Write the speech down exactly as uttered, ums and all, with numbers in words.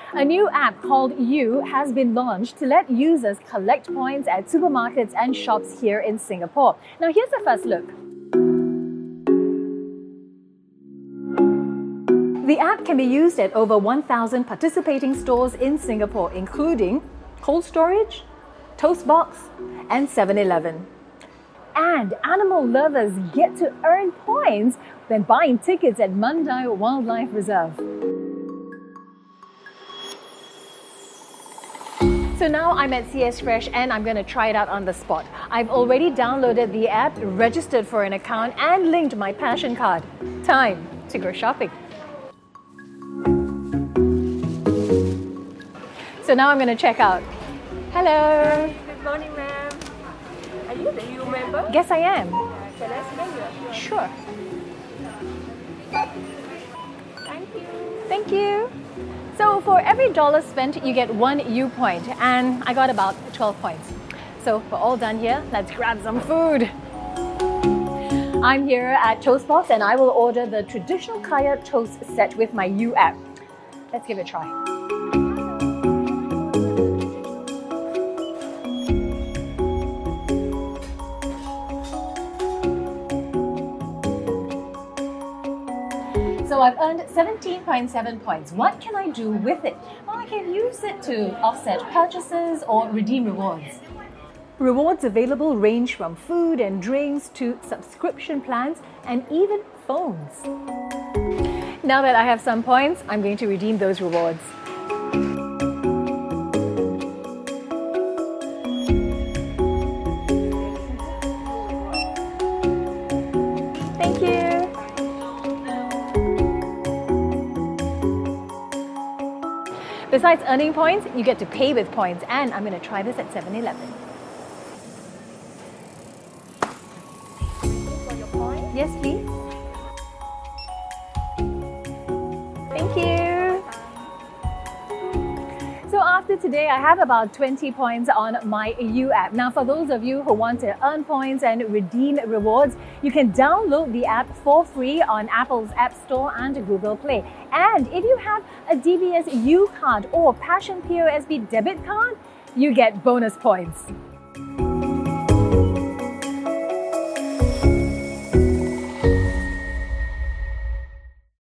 A new app called You has been launched to let users collect points at supermarkets and shops here in Singapore. Now here's a first look. The app can be used at over one thousand participating stores in Singapore, including Cold Storage, Toastbox, and seven eleven. And animal lovers get to earn points when buying tickets at Mandai Wildlife Reserve. So now I'm at C S Fresh and I'm going to try it out on the spot. I've already downloaded the app, registered for an account, and linked my Passion card. Time to go shopping. So now I'm going to check out. Hello. Hi, good morning, ma'am. Are you the new member? Yes, I am. Uh, can I scan your Q R? Sure. Thank you. Thank you. So for every dollar spent, you get one U point, and I got about twelve points. So we're all done here. Let's grab some food. I'm here at Toastbox, and I will order the traditional kaya toast set with my U app. Let's give it a try. So I've earned seventeen point seven points. What can I do with it? Well, I can use it to offset purchases or redeem rewards. Rewards available range from food and drinks to subscription plans and even phones. Now that I have some points, I'm going to redeem those rewards. Thank you. Besides earning points, you get to pay with points, and I'm going to try this at seven eleven. For your point. Yes, please. Thank you. So after today, I have about twenty points on my U app. Now, for those of you who want to earn points and redeem rewards, you can download the app for free on Apple's App Store and Google Play. And if you have a D B S U card or Passion P O S B debit card, you get bonus points.